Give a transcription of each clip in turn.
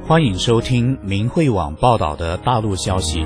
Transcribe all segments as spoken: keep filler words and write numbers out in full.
欢迎收听明慧网报道的大陆消息。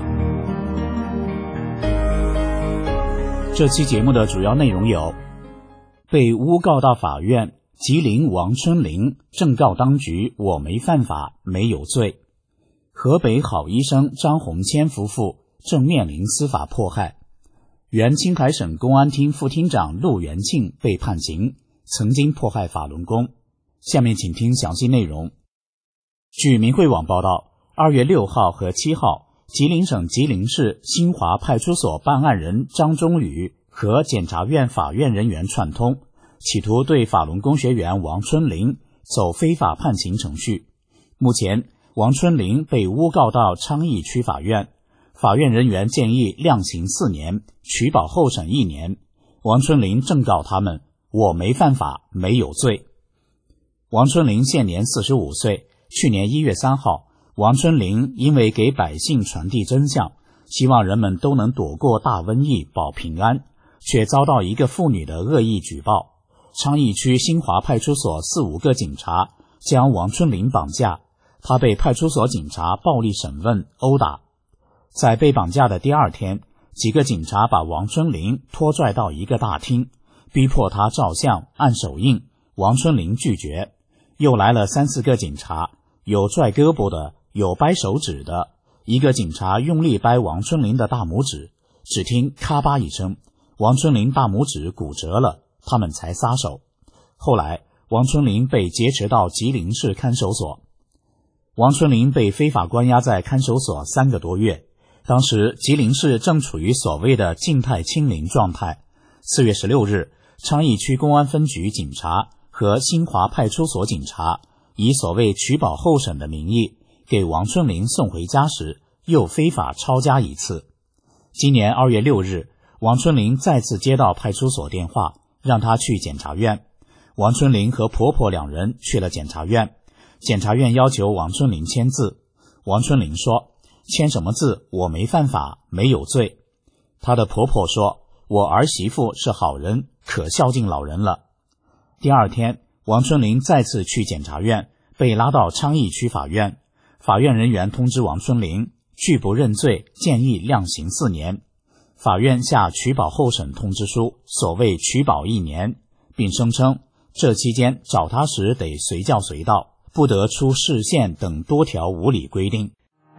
这期节目的主要内容有：被诬告到法院，吉林王春林正告当局我没犯法，没有罪；河北好医生张洪谦夫妇正面临司法迫害；原青海省公安厅副厅长陆元庆被判刑，曾经迫害法轮功。下面请听详细内容。据明慧网报道，二月六号和七号，吉林省吉林市新华派出所办案人张忠宇和检察院法院人员串通，企图对法轮功学员王春林走非法判刑程序。目前，王春林被诬告到昌邑区法院，法院人员建议量刑四年，取保候审一年。王春林正告他们：我没犯法，没有罪。王春林现年四十五岁。去年一月三号，王春林因为给百姓传递真相，希望人们都能躲过大瘟疫保平安，却遭到一个妇女的恶意举报。昌邑区新华派出所四五个警察将王春林绑架，他被派出所警察暴力审问殴打。在被绑架的第二天，几个警察把王春林拖拽到一个大厅，逼迫他照相按手印，王春林拒绝。又来了三四个警察，有拽胳膊的，有掰手指的。一个警察用力掰王春林的大拇指，只听咔吧一声，王春林大拇指骨折了，他们才撒手。后来王春林被劫持到吉林市看守所。王春林被非法关押在看守所三个多月，当时吉林市正处于所谓的静态清零状态。四月十六日，昌邑区公安分局警察和新华派出所警察以所谓取保候审的名义给王春林送回家时，又非法抄家一次。今年二月六日，王春林再次接到派出所电话，让他去检察院。王春林和婆婆两人去了检察院，检察院要求王春林签字。王春林说：签什么字，我没犯法，没有罪。他的婆婆说：我儿媳妇是好人，可孝敬老人了。第二天，王春林再次去检察院，被拉到昌邑区法院。法院人员通知王春林拒不认罪，建议量刑四年。法院下取保候审通知书，所谓取保一年，并声称这期间找他时得随叫随到，不得出市县等多条无理规定。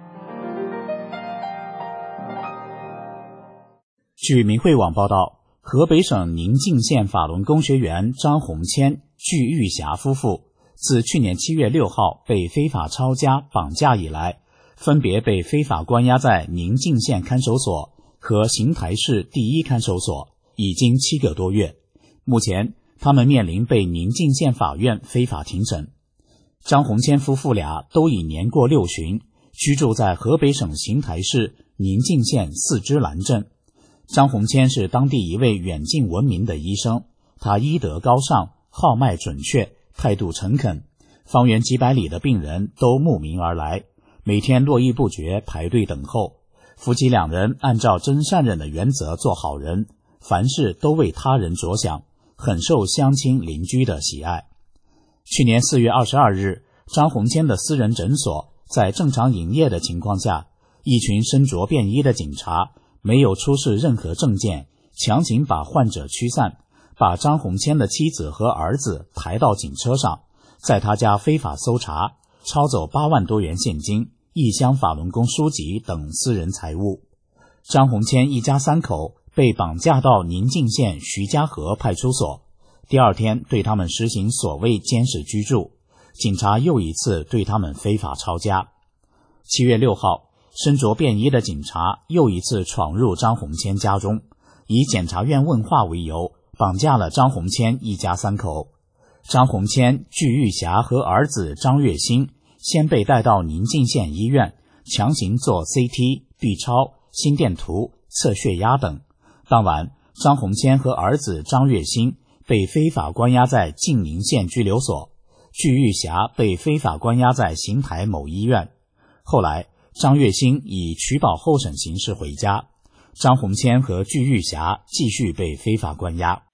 据明慧网报道，河北省宁静县法轮功学员张洪谦、具玉霞夫妇自去年七月六号被非法抄家绑架以来，分别被非法关押在宁静县看守所和邢台市第一看守所，已经七个多月。目前他们面临被宁静县法院非法庭审。张洪谦夫妇俩都已年过六旬，居住在河北省邢台市宁静县四芝兰镇。张洪谦是当地一位远近闻名的医生，他医德高尚，号脉准确，态度诚恳，方圆几百里的病人都慕名而来，每天络绎不绝排队等候。夫妻两人按照真善忍的原则做好人，凡事都为他人着想，很受乡亲邻居的喜爱。去年四月二十二日，张洪谦的私人诊所在正常营业的情况下，一群身着便衣的警察没有出示任何证件，强行把患者驱散，把张洪谦的妻子和儿子抬到警车上，在他家非法搜查，抄走八万多元现金、一箱法轮功书籍等私人财物。张洪谦一家三口被绑架到宁静县徐家河派出所，第二天对他们实行所谓监视居住，警察又一次对他们非法抄家。七月六号，身着便衣的警察又一次闯入张洪谦家中，以检察院问话为由，绑架了张洪谦一家三口。张洪谦、具玉霞和儿子张月新先被带到宁静县医院，强行做 C T、B 超、心电图、测血压等。当晚，张洪谦和儿子张月新被非法关押在晋宁县拘留所，具玉霞被非法关押在邢台某医院。后来张月新以取保候审形式回家，张洪谦和具玉霞继续被非法关押。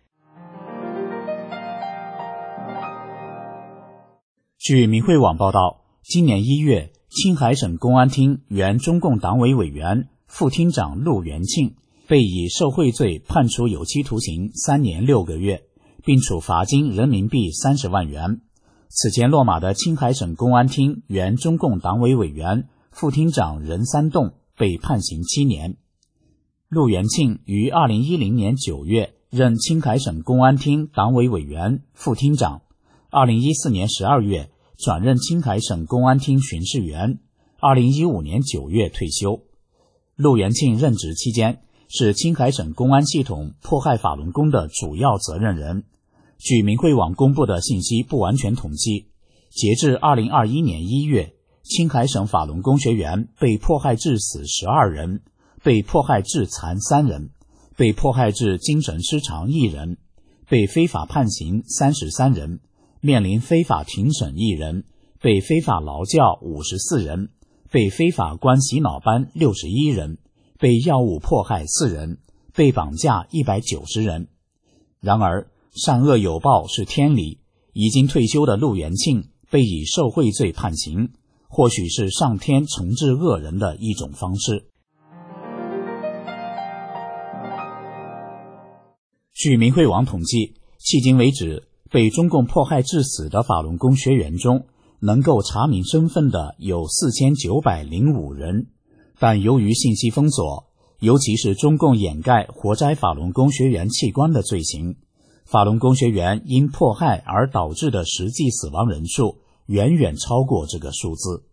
据明慧网报道，今年一月， 青海省公安厅原中共党委委员、副厅长陆元庆被以受贿罪判处有期徒刑三年六个月，并处罚金人民币三十万元。此前落马的青海省公安厅原中共党委委员、副厅长任三栋被判刑七年。陆元庆于二零一零年九月任青海省公安厅党委委员、副厅长，二零一四年十二月转任青海省公安厅巡视员，二零一五年九月退休。陆元庆任职期间是青海省公安系统迫害法轮功的主要责任人。据明慧网公布的信息不完全统计，截至二零二一年一月，青海省法轮功学员被迫害致死十二人，被迫害致残三人，被迫害致精神失常一人，被非法判刑三十三人，面临非法庭审一人，被非法劳教五十四人，被非法关洗脑班六十一人，被药物迫害四人，被绑架一百九十人。然而善恶有报是天理，已经退休的陆元庆被以受贿罪判刑，或许是上天惩治恶人的一种方式。据明慧网统计，迄今为止被中共迫害致死的法轮功学员中，能够查明身份的有四千九百零五人，但由于信息封锁，尤其是中共掩盖活摘法轮功学员器官的罪行，法轮功学员因迫害而导致的实际死亡人数远远超过这个数字。